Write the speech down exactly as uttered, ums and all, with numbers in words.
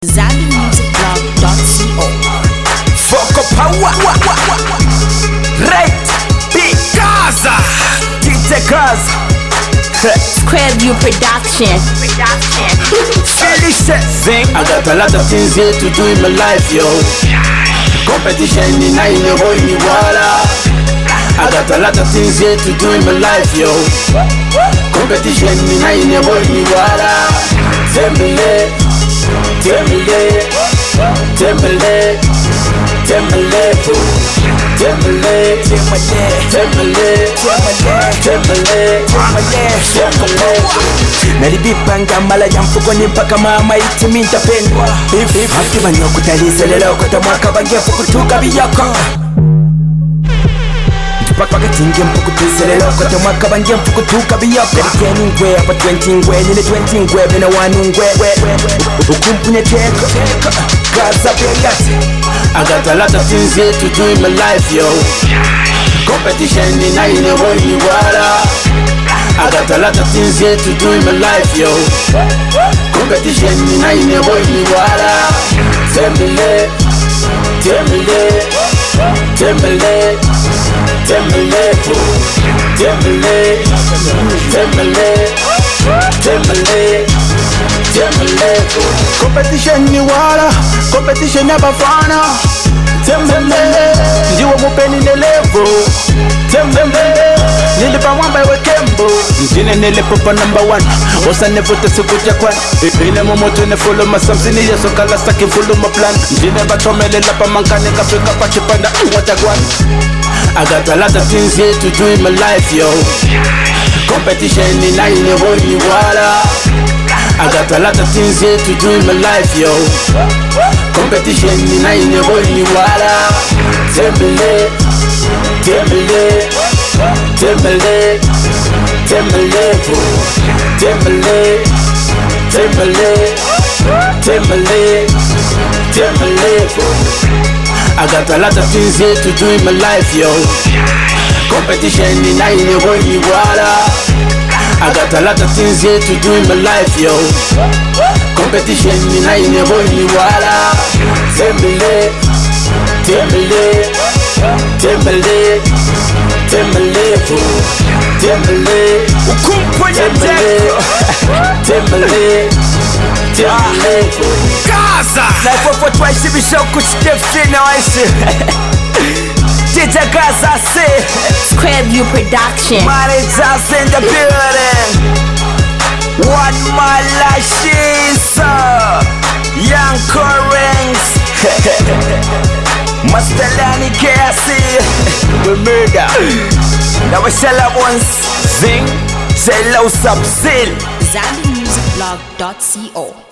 Zambi Music Blog dot co. Fuck up power. Right. Big Gaza. Tite Gaza. Square View Production. Production. Felicia Zing. I got a lot of things here to do in my life, yo. Competition in nine boy in water. I got a lot of things here to do in my life, yo. Competition in nine boy in water. Tembele. Tembele, Tembele, Tembele, Tembele, Tembele, Tembele, Tembele. Nalibipanga mala ya mfuko ni mpaka mama itimi nitapendwa. Akiba nyoko taliselelo kwa tamwaka bangia fukutuka biyako. Paka tinge mpuku tiselelo kwa tamwaka bangia fukutuka biyako. Keni ngwe apa twenty ngwe nile twenty ngwe bina wanu ngwe. Ukumpunye teko, Gaza Beyat. I got a lot of things here to do in my life, yo. Competition in nine boy in water. I got a lot of things here to do in my life, yo. Competition in nine boy in water. Tembele, Tembele, Tembele, Tembele, Tembele, Tembele, Tembele, Tembele. Competition ni wala, competition ya bafana. Tembele, ndiwo mupeni nelevo. Tembele, nilipa mwamba we kembo. Njine nilipopa number one, osa nevuta sikuja kwan. Ipine momoto ne follow ma samsini ya soka la saki follow ma plan. Njine batomele lapa mankane kafika pa chipanda watagwan. I got a lot of things here to do in my life, yo. Competition in nine boy in water. I got a lot of things here to do in my life, yo. Competition in nine boy in water. Tembele, Tembele, Tembele, Tembele, Tembele, Tembele, Tembele, Tembele. I got a lot of things here to do in my life, yo. Competition in nine boy in water. I got a lot of things here to do in my life, yo. Competition in nine boy in water. Tembele, Tembele, Tembele, Tembele, Tembele, Tembele, Tembele, Tembele. Gaza. Life of what twice we show could stiff noise. Did a Gaza say? Square View Production. Managers in the building. One more lashes. Young Corings. Mastalani Cassie. We murder. Now we shall have once. Zing. Say low sub seal. Zambi Music Blog dot co.